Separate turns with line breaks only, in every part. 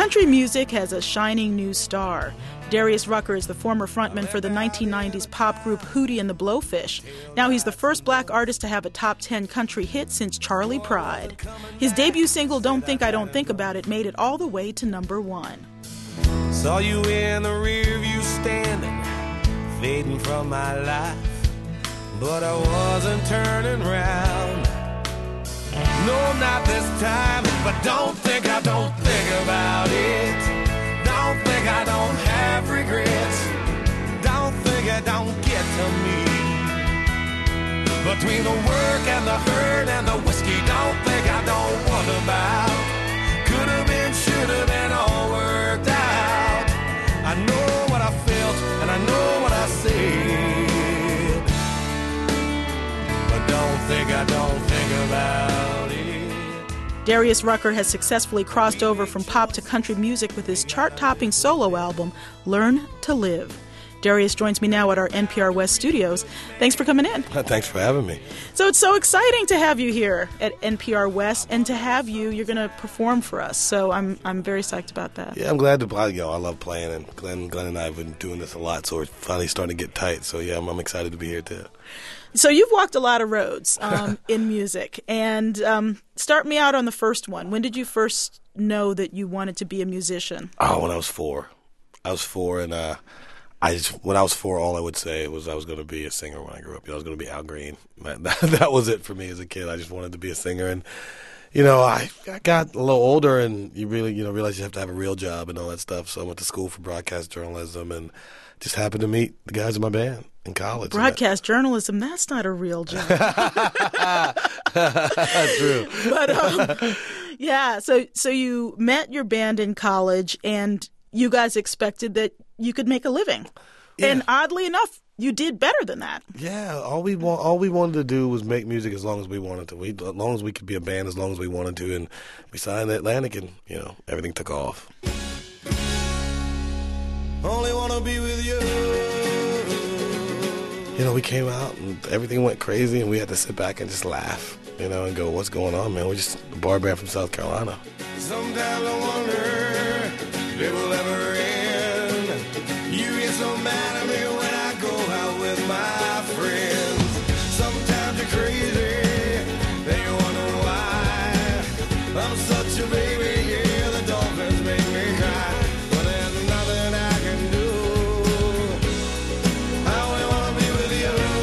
Country music has a shining new star. Darius Rucker is the former frontman for the 1990s pop group Hootie and the Blowfish. Now he's the first black artist to have a top 10 country hit since Charley Pride. His debut single, Don't Think I Don't Think About It, made it all the way to number 1.
Saw you in the rear view standing, fading from my life, but I wasn't turning round. No, not this time, but don't think I don't think about it. Don't think I don't have regrets. Don't think I don't get to me. Between the work and the hurt and the whiskey, don't think I don't wonder about. Could have been, should have been, all worked out. I know what I felt and I know what I said, but don't think I don't think about it.
Darius Rucker has successfully crossed over from pop to country music with his chart-topping solo album, Learn to Live. Darius joins me now at our NPR West studios. Thanks for coming in.
Thanks for having me.
So it's so exciting to have you here at NPR West, and to have you're going to perform for us. So I'm very psyched about that.
Yeah, I'm glad to play. I love playing, and Glenn and I have been doing this a lot, so we're finally starting to get tight. So yeah, I'm excited to be here too.
So you've walked a lot of roads in music, and start me out on the first one. When did you first know that you wanted to be a musician?
Oh, when I was 4. I was 4, and when I was 4, all I would say was I was going to be a singer when I grew up. I was going to be Al Green. That was it for me as a kid. I just wanted to be a singer, and I got a little older, and you really realize you have to have a real job and all that stuff. So I went to school for broadcast journalism, and just happened to meet the guys in my band in college.
Broadcast journalism, that's not a real job.
True.
But yeah, so you met your band in college, and you guys expected that you could make a living. Yeah. And oddly enough, you did better than that.
Yeah, all we wanted to do was make music as long as we wanted to. As long as we could be a band, as long as we wanted to, and we signed the Atlantic, and everything took off.
Only wanna be with you.
We came out and everything went crazy, and we had to sit back and just laugh, and go, what's going on, man? We're just a bar band from South Carolina.
Sometimes I wonder if it will ever end. You get so mad at me when I go out with my friends. Sometimes you're crazy, then you wonder why. I'm such a baby, yeah, the dolphins make me cry. But there's nothing I can do. I only wanna be with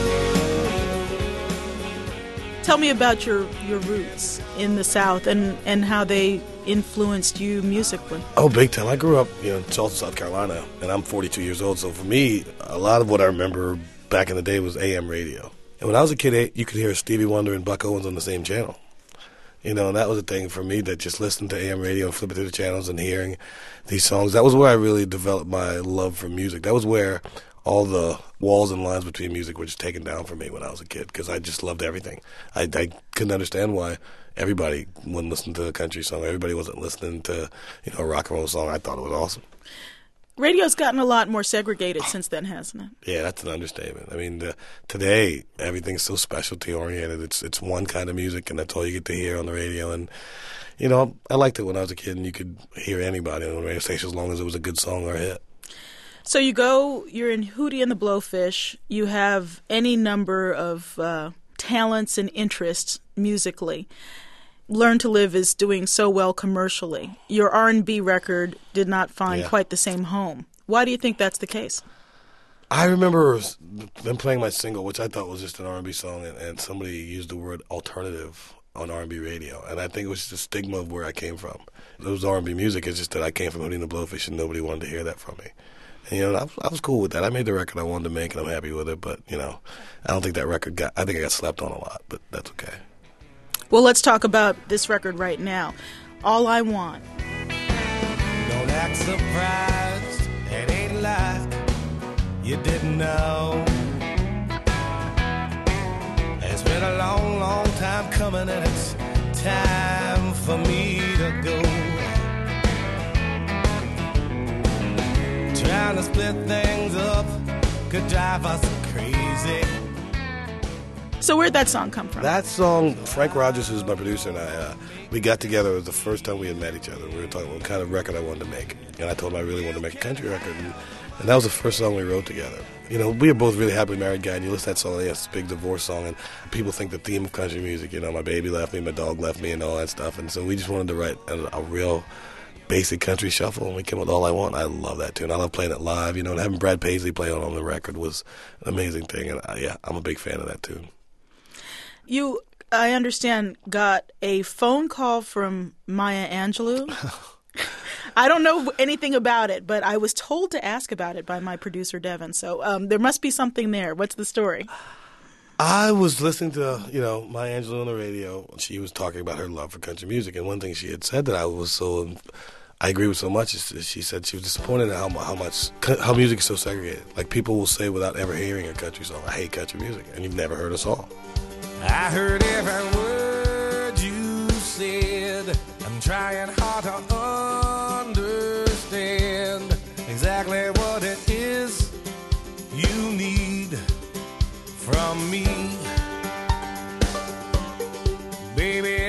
you.
Tell me about your roots in the South and how they influenced you musically.
Oh, big time. I grew up, in Charleston, South Carolina, and I'm 42 years old. So for me, a lot of what I remember back in the day was AM radio. And when I was a kid, you could hear Stevie Wonder and Buck Owens on the same channel. And that was a thing for me, that just listening to AM radio and flipping through the channels and hearing these songs. That was where I really developed my love for music. That was where all the walls and lines between music were just taken down for me when I was a kid, because I just loved everything. I couldn't understand why everybody wouldn't listen to a country song. Everybody wasn't listening to, a rock and roll song. I thought it was awesome.
Radio's gotten a lot more segregated since then, hasn't it?
Yeah, that's an understatement. I mean, today everything's so specialty oriented. It's one kind of music, and that's all you get to hear on the radio. And I liked it when I was a kid, and you could hear anybody on the radio station as long as it was a good song or a hit.
So you're in Hootie and the Blowfish. You have any number of talents and interests musically. Learn to Live is doing so well commercially. Your R&B record did not find quite the same home. Why do you think that's the case?
I remember them playing my single, which I thought was just an R&B song, and somebody used the word alternative on R&B radio, and I think it was just a stigma of where I came from. It was R&B music, it's just that I came from Hootie and the Blowfish, and nobody wanted to hear that from me. And, I was cool with that. I made the record I wanted to make, and I'm happy with it, but, I don't think that record I think I got slept on a lot, but that's okay.
Well, let's talk about this record right now, All I Want.
Don't act surprised, it ain't like you didn't know. It's been a long, long time coming, and it's time for me to go. Trying to split things up could drive us crazy.
So where'd that song come from?
That song, Frank Rogers, who's my producer, and I, we got together. It was the first time we had met each other. We were talking about what kind of record I wanted to make. And I told him I really wanted to make a country record. And that was the first song we wrote together. You know, we were both really happily married guys, and you listen to that song, and it's a big divorce song, and people think the theme of country music, you know, my baby left me, my dog left me, and all that stuff. And so we just wanted to write a real basic country shuffle, and we came with All I Want. I love that tune. I love playing it live, you know, and having Brad Paisley play it on the record was an amazing thing. And yeah, I'm a big fan of that tune.
You, I understand, got a phone call from Maya Angelou. I don't know anything about it, but I was told to ask about it by my producer, Devin. So there must be something there. What's the story?
I was listening to, you know, Maya Angelou on the radio. She was talking about her love for country music, and one thing she had said that I agree with so much is she said she was disappointed at how music is so segregated. Like, people will say without ever hearing a country song, I hate country music, and you've never heard a song.
I heard every word you said. I'm trying hard to understand exactly what it is you need from me. Baby,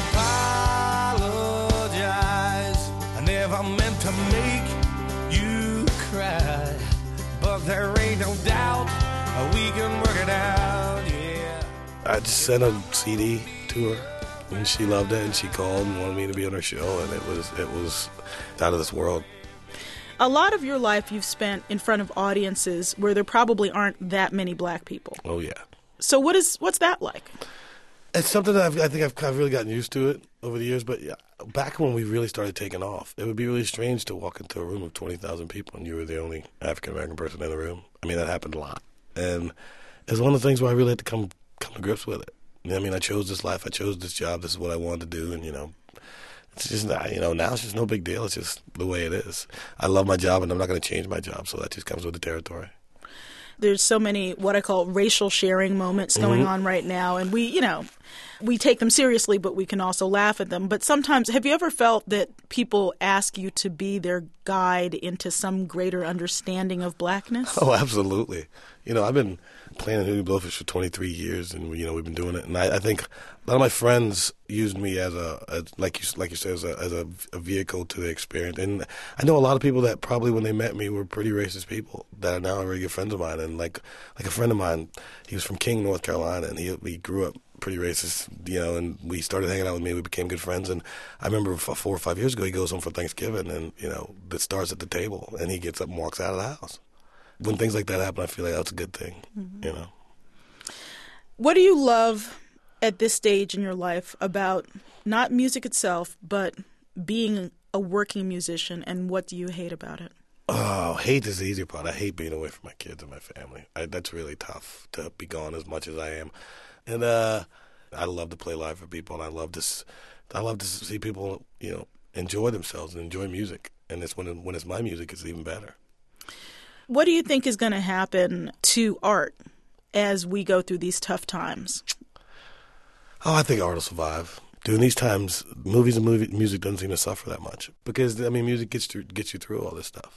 I apologize. I never meant to make you cry, but there ain't no doubt we can work it out, yeah.
I just sent a CD to her, and she loved it, and she called and wanted me to be on her show, and it was out of this world.
A lot of your life you've spent in front of audiences where there probably aren't that many black people.
Oh, yeah.
So what's that like?
It's something that I think I've really gotten used to it over the years, but yeah, back when we really started taking off, it would be really strange to walk into a room of 20,000 people and you were the only African-American person in the room. I mean, that happened a lot. And it's one of the things where I really had to come to grips with it. You know, I mean, I chose this life, I chose this job, this is what I wanted to do, and, you know, it's just, you know, now it's just no big deal. It's just the way it is. I love my job, and I'm not going to change my job, so that just comes with the territory.
There's so many what I call racial sharing moments going on right now, and we take them seriously, but we can also laugh at them. But sometimes, have you ever felt that people ask you to be their guide into some greater understanding of blackness?
Oh, absolutely. You know, I've been playing in Hootie Blowfish for 23 years, and, you know, we've been doing it. And I think a lot of my friends used me as like you said, as a vehicle to the experience. And I know a lot of people that probably when they met me were pretty racist people that are now really good friends of mine. And like a friend of mine, he was from King, North Carolina, and he grew up pretty racist, you know, and we started hanging out with me. We became good friends. And I remember 4 or 5 years ago, he goes home for Thanksgiving, and, you know, it starts at the table, and he gets up and walks out of the house. When things like that happen, I feel like that's a good thing, you know.
What do you love at this stage in your life about not music itself, but being a working musician, and what do you hate about it?
Oh, hate is the easier part. I hate being away from my kids and my family. That's really tough to be gone as much as I am. And I love to play live for people, and I love to see people, you know, enjoy themselves and enjoy music. And it's when it's my music, it's even better.
What do you think is going to happen to art as we go through these tough times?
Oh, I think art will survive. During these times, movies and music doesn't seem to suffer that much because, I mean, music gets you through all this stuff.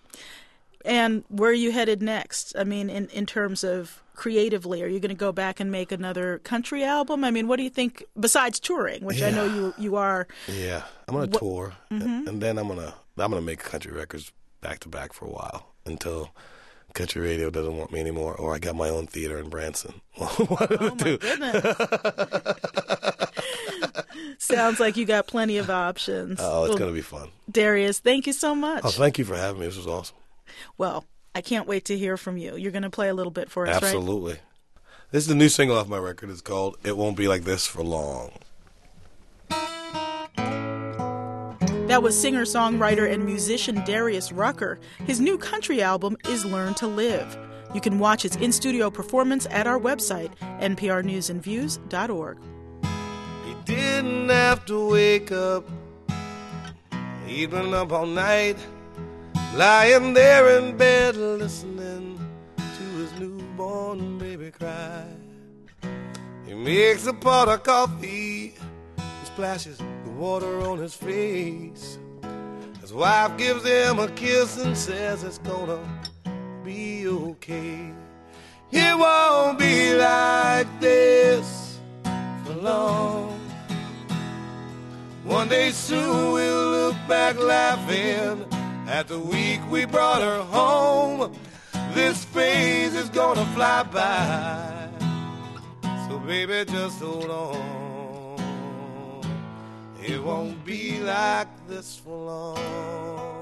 And where are you headed next? I mean, in terms of creatively, are you going to go back and make another country album? I mean, what do you think, besides touring, which I know you are?
Yeah, I'm going to tour, and then I'm gonna make country records back to back for a while until country radio doesn't want me anymore, or I got my own theater in Branson. One of the two.
Goodness. Sounds like you got plenty of options.
Oh, it's going to be fun.
Darius, thank you so much.
Oh, thank you for having me. This was awesome.
Well, I can't wait to hear from you. You're going to play a little bit for us, right?
Absolutely. This is the new single off my record. It's called It Won't Be Like This for Long.
That was singer-songwriter and musician Darius Rucker. His new country album is Learn to Live. You can watch his in-studio performance at our website, nprnewsandviews.org.
He didn't have to wake up. He'd been up all night, lying there in bed, listening to his newborn baby cry. He makes a pot of coffee and splashes the water on his face. His wife gives him a kiss and says it's gonna be okay.
It won't be like this for long. One day soon we'll look back laughing at the week we brought her home. This phase is gonna fly by, so baby just hold on. It won't be like this for long.